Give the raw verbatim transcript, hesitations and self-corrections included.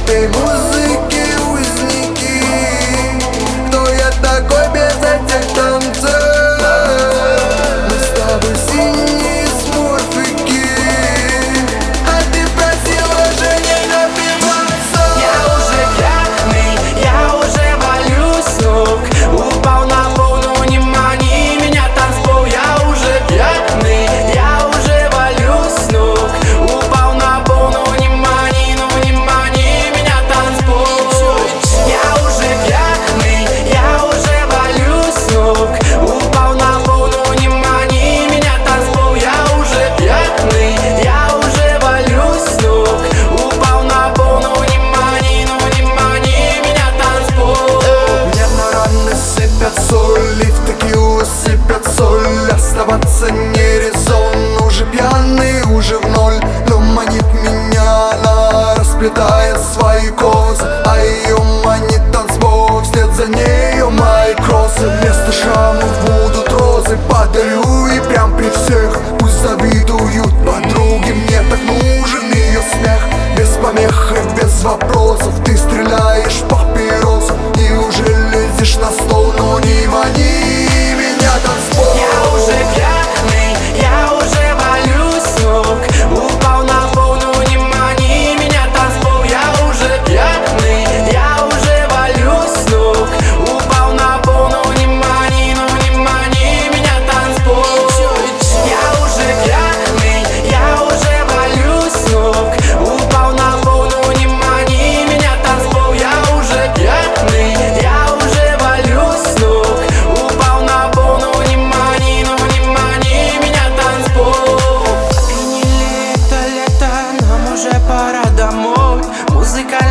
этой музыки узники. Кто я такой без этих танцев? Мы с тобой синие смурфики, а ты просила же не напиваться. Я уже пьяный, я уже валюсь с ног. Упал на пол, но не мани меня, танцпол. Я уже пьяный, я уже валюсь с ног. Упал на пол, но не мани, ну не мани меня, танцпол. Я уже пьяный, я уже валюсь с ног. Упал на пол, но не мани меня, танцпол. Я уже пьяный, я уже валюсь с ног. Упал на пол, но не мани, ну не мани меня, танцпол. Мне на раны сыпят соль, и в текилу сыпят соль. Оставаться не резон, уже пьяный, уже в ноль. Но манит меня она, расплетая свои косы, а ее манит танцпол, вслед за нею мои кроссы. Вместо шрамов будут розы, подарю и прям при всех. Пусть завидуют подруги, мне так нужен ее смех. Без помех и без вопросов ты стреляешь папирос и уже лезешь на стол, но не мани меня, танцпол. Я уже пьяный, я уже валюсь с ног. Упал на пол, ну не мани меня, танцпол. Я уже пьяный, я уже валюсь с ног. Упал на пол, ну не мани, ну не мани меня, танцпол. Я уже пьяный, я уже валюсь с ног. Упал на пол, ну не мани меня, танцпол. Я уже пьяный, я уже валюсь с ног. Упал на пол, ну не мани, ну не мани меня, танцпол. Приняли это лето, нам уже пора домой. Музыка